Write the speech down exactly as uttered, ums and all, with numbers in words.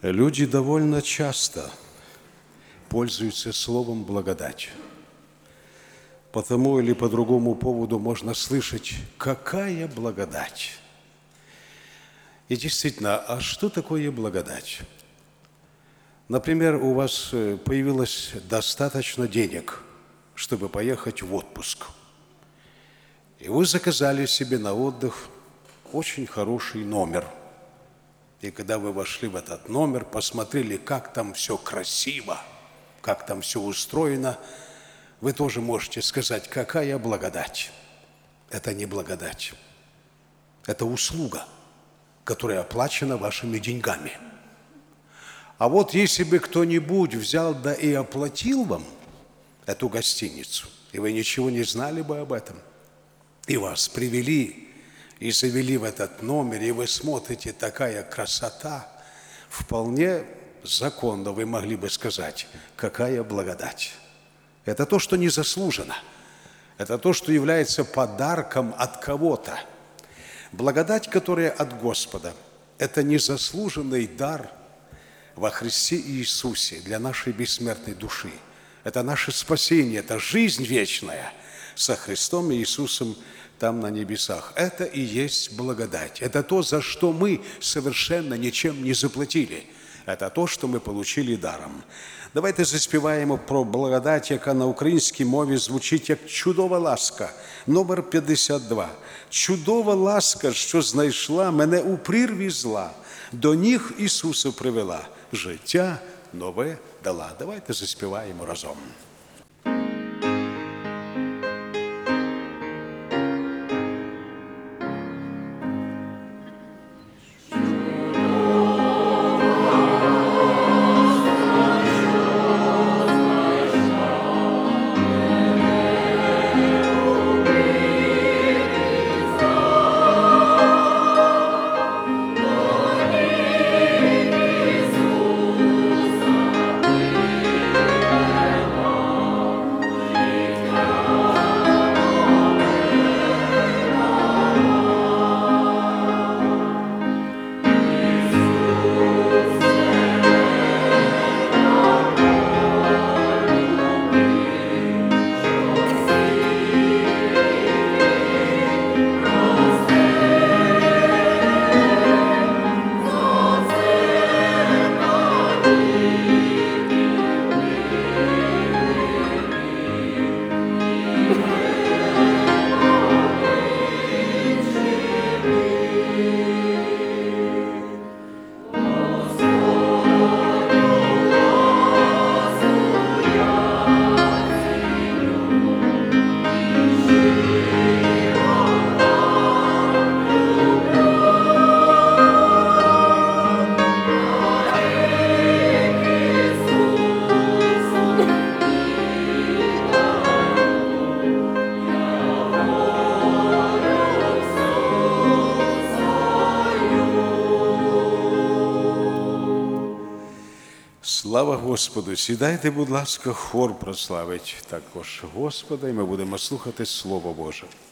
Люди довольно часто пользуются словом «благодать». По тому или по другому поводу можно слышать «какая благодать?». И действительно, а что такое благодать? Например, у вас появилось достаточно денег, чтобы поехать в отпуск. И вы заказали себе на отдых очень хороший номер. И когда вы вошли в этот номер, посмотрели, как там все красиво, как там все устроено, вы тоже можете сказать, какая благодать. Это не благодать. Это услуга, которая оплачена вашими деньгами. А вот если бы кто-нибудь взял да и оплатил вам эту гостиницу, и вы ничего не знали бы об этом, и вас привели и завели в этот номер, и вы смотрите, такая красота, вполне законно вы могли бы сказать, какая благодать. Это то, что не заслужено. Это то, что является подарком от кого-то. Благодать, которая от Господа, это незаслуженный дар во Христе Иисусе для нашей бессмертной души. Это наше спасение, это жизнь вечная со Христом Иисусом там на небесах. Это и есть благодать. Это то, за что мы совершенно ничем не заплатили. Это то, що ми получили даром. Давайте заспіваємо про благодать, яка на українській мові звучить як «Чудова ласка», номер п'ятдесят два. «Чудова ласка, що знайшла мене у прірві зла, до ніг Ісуса привела, життя нове дала». Давайте заспіваємо разом. Слава Господу! Сідайте, будь ласка, хор прославить також Господа, і ми будемо слухати Слово Боже.